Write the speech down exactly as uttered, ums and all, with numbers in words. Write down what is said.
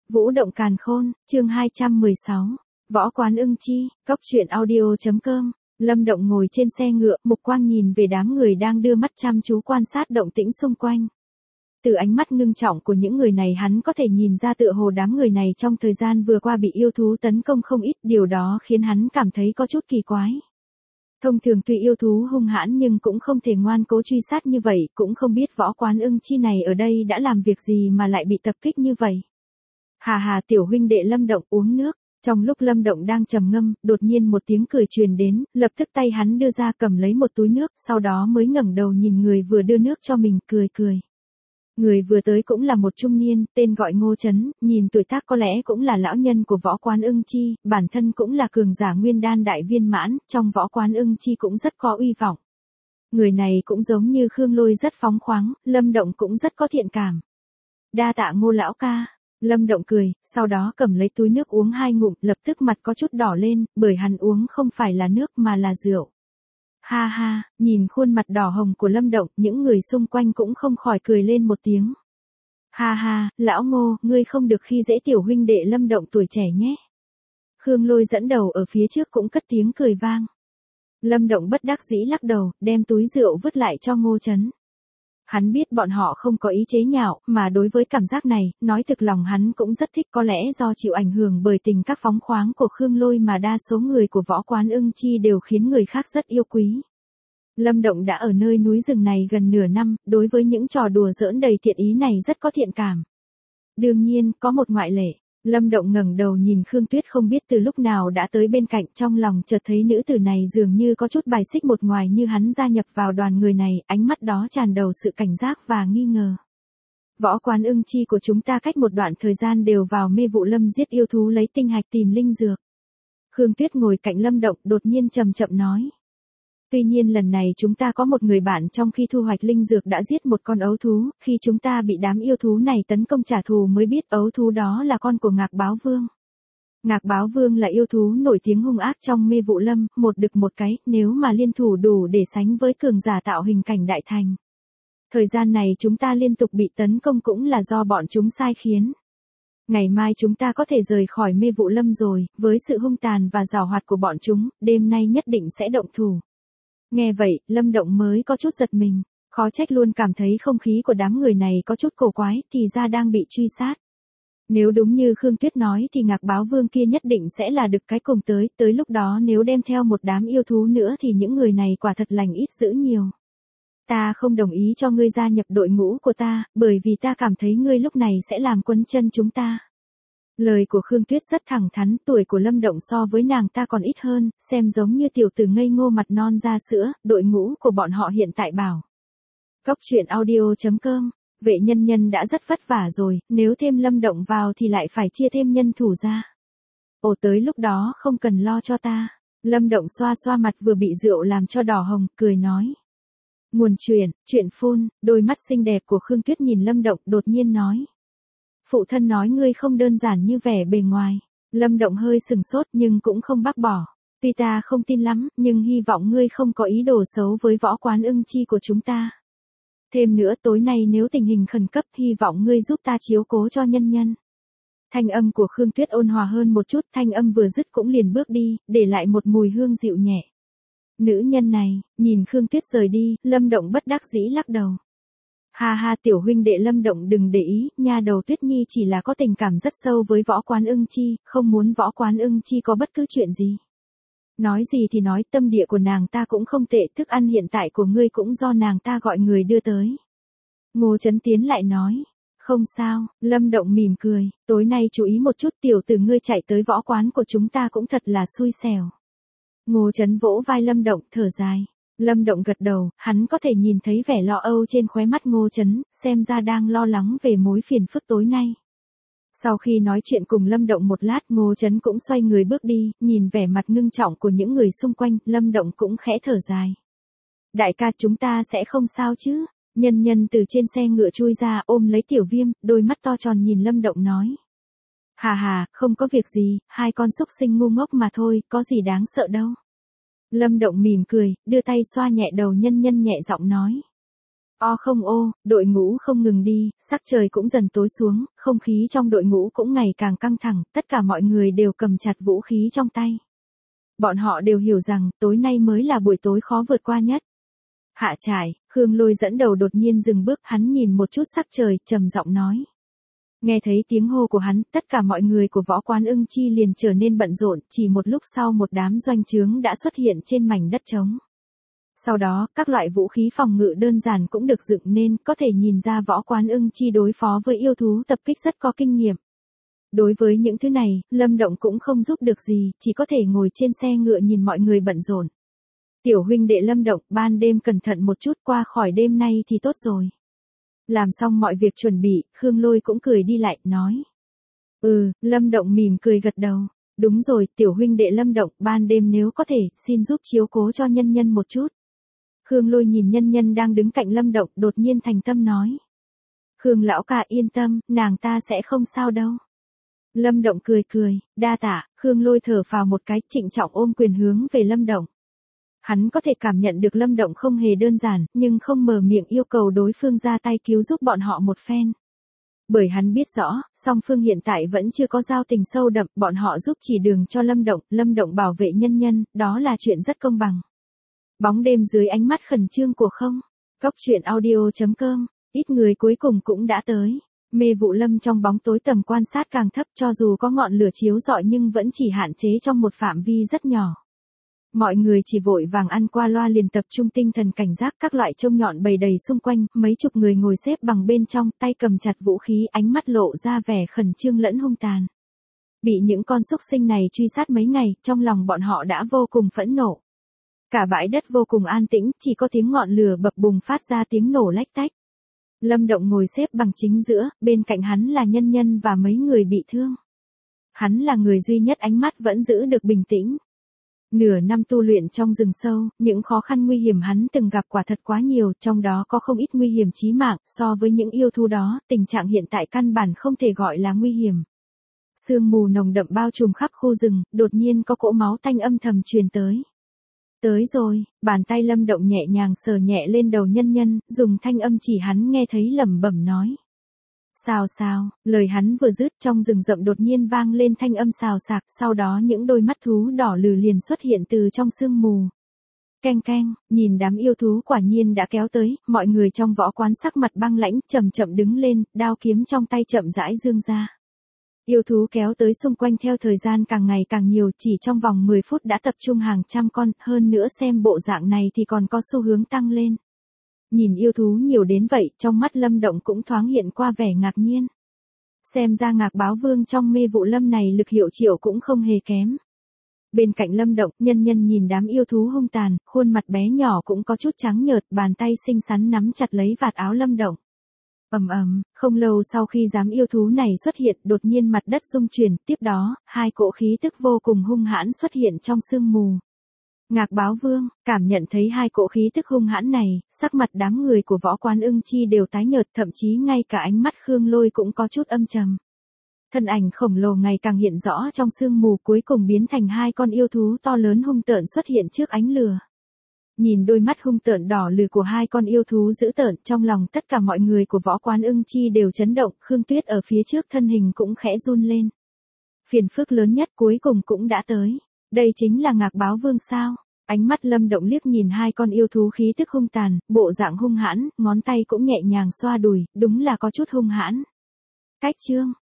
Vũ động càn khôn, chương hai trăm mười sáu. Võ quán ưng chi, cốc truyện audio.com. Lâm Động ngồi trên xe ngựa, mục quang nhìn về đám người đang đưa mắt chăm chú quan sát động tĩnh xung quanh. Từ ánh mắt ngưng trọng của những người này hắn có thể nhìn ra tựa hồ đám người này trong thời gian vừa qua bị yêu thú tấn công không ít, điều đó khiến hắn cảm thấy có chút kỳ quái. Thông thường tuy yêu thú hung hãn nhưng cũng không thể ngoan cố truy sát như vậy, cũng không biết võ quán ưng chi này ở đây đã làm việc gì mà lại bị tập kích như vậy. Hà hà, tiểu huynh đệ Lâm Động, uống nước. Trong lúc Lâm Động đang trầm ngâm, đột nhiên một tiếng cười truyền đến, lập tức tay hắn đưa ra cầm lấy một túi nước, sau đó mới ngẩng đầu nhìn người vừa đưa nước cho mình, cười cười. Người vừa tới cũng là một trung niên, tên gọi Ngô Chấn, nhìn tuổi tác có lẽ cũng là lão nhân của võ quán ưng chi, bản thân cũng là cường giả nguyên đan đại viên mãn, trong võ quán ưng chi cũng rất có uy vọng. Người này cũng giống như Khương Lôi rất phóng khoáng, Lâm Động cũng rất có thiện cảm. Đa tạ Ngô lão ca. Lâm Động cười, sau đó cầm lấy túi nước uống hai ngụm, lập tức mặt có chút đỏ lên, bởi hắn uống không phải là nước mà là rượu. Ha ha, nhìn khuôn mặt đỏ hồng của Lâm Động, những người xung quanh cũng không khỏi cười lên một tiếng. Ha ha, lão Ngô, ngươi không được khi dễ tiểu huynh đệ Lâm Động tuổi trẻ nhé. Khương Lôi dẫn đầu ở phía trước cũng cất tiếng cười vang. Lâm Động bất đắc dĩ lắc đầu, đem túi rượu vứt lại cho Ngô Chấn. Hắn biết bọn họ không có ý chế nhạo, mà đối với cảm giác này, nói thực lòng hắn cũng rất thích, có lẽ do chịu ảnh hưởng bởi tình các phóng khoáng của Khương Lôi mà đa số người của võ quán ưng chi đều khiến người khác rất yêu quý. Lâm Động đã ở nơi núi rừng này gần nửa năm, đối với những trò đùa giỡn đầy thiện ý này rất có thiện cảm. Đương nhiên, có một ngoại lệ. Lâm Động ngẩng đầu nhìn Khương Tuyết không biết từ lúc nào đã tới bên cạnh, trong lòng chợt thấy nữ tử này dường như có chút bài xích một ngoài như hắn gia nhập vào đoàn người này, ánh mắt đó tràn đầu sự cảnh giác và nghi ngờ. Võ quán ưng chi của chúng ta cách một đoạn thời gian đều vào mê vụ lâm giết yêu thú lấy tinh hạch tìm linh dược. Khương Tuyết ngồi cạnh Lâm Động đột nhiên chậm chậm nói. Tuy nhiên lần này chúng ta có một người bạn trong khi thu hoạch linh dược đã giết một con ấu thú, khi chúng ta bị đám yêu thú này tấn công trả thù mới biết ấu thú đó là con của Ngạc Báo Vương. Ngạc Báo Vương là yêu thú nổi tiếng hung ác trong mê vụ lâm, một đực một cái, nếu mà liên thủ đủ để sánh với cường giả tạo hình cảnh đại thành. Thời gian này chúng ta liên tục bị tấn công cũng là do bọn chúng sai khiến. Ngày mai chúng ta có thể rời khỏi mê vụ lâm rồi, với sự hung tàn và giàu hoạt của bọn chúng, đêm nay nhất định sẽ động thủ. Nghe vậy, Lâm Động mới có chút giật mình, khó trách luôn cảm thấy không khí của đám người này có chút cổ quái, thì ra đang bị truy sát. Nếu đúng như Khương Tuyết nói thì Ngạc Báo Vương kia nhất định sẽ là đực cái cùng tới, tới lúc đó nếu đem theo một đám yêu thú nữa thì những người này quả thật lành ít dữ nhiều. Ta không đồng ý cho ngươi gia nhập đội ngũ của ta, bởi vì ta cảm thấy ngươi lúc này sẽ làm quấn chân chúng ta. Lời của Khương Tuyết rất thẳng thắn, tuổi của Lâm Động so với nàng ta còn ít hơn, xem giống như tiểu tử ngây ngô mặt non ra sữa, đội ngũ của bọn họ hiện tại bảo. Cốc truyện audio.com, vệ nhân nhân đã rất vất vả rồi, nếu thêm Lâm Động vào thì lại phải chia thêm nhân thủ ra. Ồ, tới lúc đó không cần lo cho ta. Lâm Động xoa xoa mặt vừa bị rượu làm cho đỏ hồng, cười nói. Nguồn truyện, truyện phun, đôi mắt xinh đẹp của Khương Tuyết nhìn Lâm Động đột nhiên nói. Phụ thân nói ngươi không đơn giản như vẻ bề ngoài. Lâm Động hơi sừng sốt nhưng cũng không bác bỏ. Tuy ta không tin lắm, nhưng hy vọng ngươi không có ý đồ xấu với võ quán ưng chi của chúng ta. Thêm nữa tối nay nếu tình hình khẩn cấp hy vọng ngươi giúp ta chiếu cố cho nhân nhân. Thanh âm của Khương Tuyết ôn hòa hơn một chút, thanh âm vừa dứt cũng liền bước đi, để lại một mùi hương dịu nhẹ. Nữ nhân này, nhìn Khương Tuyết rời đi, Lâm Động bất đắc dĩ lắc đầu. Ha ha, tiểu huynh đệ Lâm Động đừng để ý, nha đầu Tuyết Nhi chỉ là có tình cảm rất sâu với võ quán ưng chi, không muốn võ quán ưng chi có bất cứ chuyện gì. Nói gì thì nói, tâm địa của nàng ta cũng không tệ, thức ăn hiện tại của ngươi cũng do nàng ta gọi người đưa tới. Ngô Chấn tiến lại nói, không sao, Lâm Động mỉm cười, tối nay chú ý một chút, tiểu tử ngươi chạy tới võ quán của chúng ta cũng thật là xui xẻo. Ngô Chấn vỗ vai Lâm Động, thở dài. Lâm Động gật đầu, hắn có thể nhìn thấy vẻ lo âu trên khóe mắt Ngô Chấn, xem ra đang lo lắng về mối phiền phức tối nay. Sau khi nói chuyện cùng Lâm Động một lát, Ngô Chấn cũng xoay người bước đi, nhìn vẻ mặt ngưng trọng của những người xung quanh, Lâm Động cũng khẽ thở dài. Đại ca, chúng ta sẽ không sao chứ? Nhân nhân từ trên xe ngựa chui ra, ôm lấy Tiểu Viêm, đôi mắt to tròn nhìn Lâm Động nói. Hà hà, không có việc gì, hai con súc sinh ngu ngốc mà thôi, có gì đáng sợ đâu. Lâm Động mỉm cười, đưa tay xoa nhẹ đầu nhân nhân nhẹ giọng nói. O không ô, đội ngũ không ngừng đi, sắc trời cũng dần tối xuống, không khí trong đội ngũ cũng ngày càng căng thẳng, tất cả mọi người đều cầm chặt vũ khí trong tay. Bọn họ đều hiểu rằng, tối nay mới là buổi tối khó vượt qua nhất. Hạ trại, Khương Lôi dẫn đầu đột nhiên dừng bước, hắn nhìn một chút sắc trời, trầm giọng nói. Nghe thấy tiếng hô của hắn, tất cả mọi người của võ quán ưng chi liền trở nên bận rộn, chỉ một lúc sau một đám doanh trướng đã xuất hiện trên mảnh đất trống. Sau đó, các loại vũ khí phòng ngự đơn giản cũng được dựng nên, có thể nhìn ra võ quán ưng chi đối phó với yêu thú tập kích rất có kinh nghiệm. Đối với những thứ này, Lâm Động cũng không giúp được gì, chỉ có thể ngồi trên xe ngựa nhìn mọi người bận rộn. Tiểu huynh đệ Lâm Động, ban đêm cẩn thận một chút, qua khỏi đêm nay thì tốt rồi. Làm xong mọi việc chuẩn bị, Khương Lôi cũng cười đi lại, nói. Ừ, Lâm Động mỉm cười gật đầu. Đúng rồi, tiểu huynh đệ Lâm Động, ban đêm nếu có thể, xin giúp chiếu cố cho nhân nhân một chút. Khương Lôi nhìn nhân nhân đang đứng cạnh Lâm Động, đột nhiên thành tâm nói. Khương lão ca yên tâm, nàng ta sẽ không sao đâu. Lâm Động cười cười, đa tạ. Khương Lôi thở phào một cái, trịnh trọng ôm quyền hướng về Lâm Động. Hắn có thể cảm nhận được Lâm Động không hề đơn giản, nhưng không mở miệng yêu cầu đối phương ra tay cứu giúp bọn họ một phen. Bởi hắn biết rõ, song phương hiện tại vẫn chưa có giao tình sâu đậm, bọn họ giúp chỉ đường cho Lâm Động, Lâm Động bảo vệ nhân nhân, đó là chuyện rất công bằng. Bóng đêm dưới ánh mắt khẩn trương của không. Cốc truyện audio chấm com, ít người cuối cùng cũng đã tới. Mê vụ lâm trong bóng tối tầm quan sát càng thấp, cho dù có ngọn lửa chiếu rọi nhưng vẫn chỉ hạn chế trong một phạm vi rất nhỏ. Mọi người chỉ vội vàng ăn qua loa liền tập trung tinh thần cảnh giác, các loại trông nhọn bầy đầy xung quanh, mấy chục người ngồi xếp bằng bên trong, tay cầm chặt vũ khí, ánh mắt lộ ra vẻ khẩn trương lẫn hung tàn. Bị những con súc sinh này truy sát mấy ngày, trong lòng bọn họ đã vô cùng phẫn nộ. Cả bãi đất vô cùng an tĩnh, chỉ có tiếng ngọn lửa bập bùng phát ra tiếng nổ lách tách. Lâm Động ngồi xếp bằng chính giữa, bên cạnh hắn là nhân nhân và mấy người bị thương. Hắn là người duy nhất ánh mắt vẫn giữ được bình tĩnh. Nửa năm tu luyện trong rừng sâu, những khó khăn nguy hiểm hắn từng gặp quả thật quá nhiều, trong đó có không ít nguy hiểm chí mạng, so với những yêu thú đó, tình trạng hiện tại căn bản không thể gọi là nguy hiểm. Sương mù nồng đậm bao trùm khắp khu rừng, đột nhiên có cỗ máu tanh âm thầm truyền tới. Tới rồi, bàn tay Lâm Động nhẹ nhàng sờ nhẹ lên đầu nhân nhân, dùng thanh âm chỉ hắn nghe thấy lẩm bẩm nói. Xào xào, lời hắn vừa dứt trong rừng rậm đột nhiên vang lên thanh âm xào xạc, sau đó những đôi mắt thú đỏ lừ liền xuất hiện từ trong sương mù. Keng keng, nhìn đám yêu thú quả nhiên đã kéo tới, mọi người trong võ quán sắc mặt băng lãnh, chậm chậm đứng lên, đao kiếm trong tay chậm rãi dương ra. Yêu thú kéo tới xung quanh theo thời gian càng ngày càng nhiều, chỉ trong vòng mười phút đã tập trung hàng trăm con, hơn nữa xem bộ dạng này thì còn có xu hướng tăng lên. Nhìn yêu thú nhiều đến vậy, trong mắt Lâm Động cũng thoáng hiện qua vẻ ngạc nhiên. Xem ra Ngạc Báo Vương trong mê vụ lâm này lực hiệu triệu cũng không hề kém. Bên cạnh Lâm Động, nhân nhân nhìn đám yêu thú hung tàn, khuôn mặt bé nhỏ cũng có chút trắng nhợt, bàn tay xinh xắn nắm chặt lấy vạt áo Lâm Động. Ầm ầm, không lâu sau khi đám yêu thú này xuất hiện, đột nhiên mặt đất rung chuyển, tiếp đó, hai cỗ khí tức vô cùng hung hãn xuất hiện trong sương mù. Ngạc Báo Vương, cảm nhận thấy hai cỗ khí tức hung hãn này, sắc mặt đám người của võ quán ưng chi đều tái nhợt, thậm chí ngay cả ánh mắt Khương Lôi cũng có chút âm trầm. Thân ảnh khổng lồ ngày càng hiện rõ trong sương mù, cuối cùng biến thành hai con yêu thú to lớn hung tợn xuất hiện trước ánh lửa. Nhìn đôi mắt hung tợn đỏ lừ của hai con yêu thú dữ tợn, trong lòng tất cả mọi người của võ quán ưng chi đều chấn động, Khương Tuyết ở phía trước thân hình cũng khẽ run lên. Phiền phức lớn nhất cuối cùng cũng đã tới. Đây chính là Ngạc Báo Vương sao? Ánh mắt Lâm Động liếc nhìn hai con yêu thú khí tức hung tàn, bộ dạng hung hãn, ngón tay cũng nhẹ nhàng xoa đùi, đúng là có chút hung hãn. Cách chương,